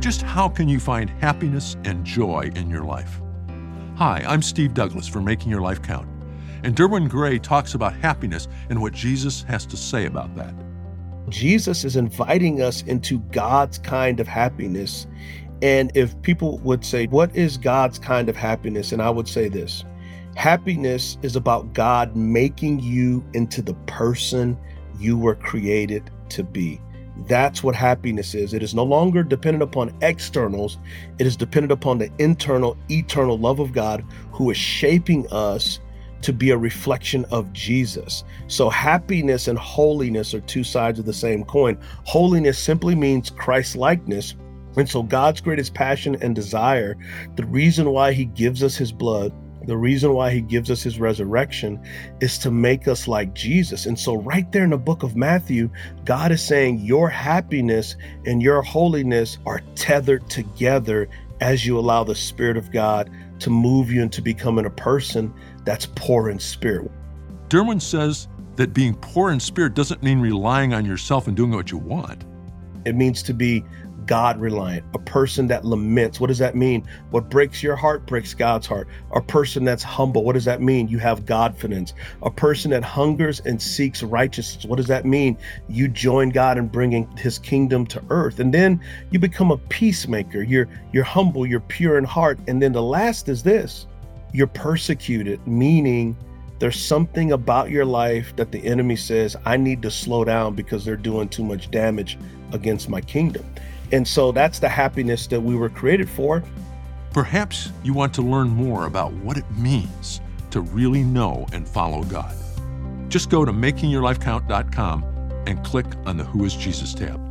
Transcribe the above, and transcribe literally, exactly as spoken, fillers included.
Just how can you find happiness and joy in your life? Hi, I'm Steve Douglas for Making Your Life Count, and Derwin Gray talks about happiness and what Jesus has to say about that. Jesus is inviting us into God's kind of happiness. And if people would say, what is God's kind of happiness? And I would say this: happiness is about God making you into the person you were created to be. That's what happiness is. It is no longer dependent upon externals. It is dependent upon the internal, eternal love of God who is shaping us to be a reflection of Jesus. So happiness and holiness are two sides of the same coin. Holiness simply means Christ-likeness. And so God's greatest passion and desire, the reason why he gives us his blood, the reason why he gives us his resurrection, is to make us like Jesus. And so right there in the book of Matthew, God is saying your happiness and your holiness are tethered together as you allow the Spirit of God to move you into becoming a person that's poor in spirit. Derwin says that being poor in spirit doesn't mean relying on yourself and doing what you want. It means to be God-reliant, a person that laments. What does that mean? What breaks your heart breaks God's heart. A person that's humble. What does that mean? You have Godfidence. A person that hungers and seeks righteousness. What does that mean? You join God in bringing his kingdom to earth. And then you become a peacemaker. You're, you're humble, you're pure in heart. And then the last is this: you're persecuted, meaning there's something about your life that the enemy says, I need to slow down because they're doing too much damage against my kingdom. And so that's the happiness that we were created for. Perhaps you want to learn more about what it means to really know and follow God. Just go to making your life count dot com and click on the Who is Jesus tab.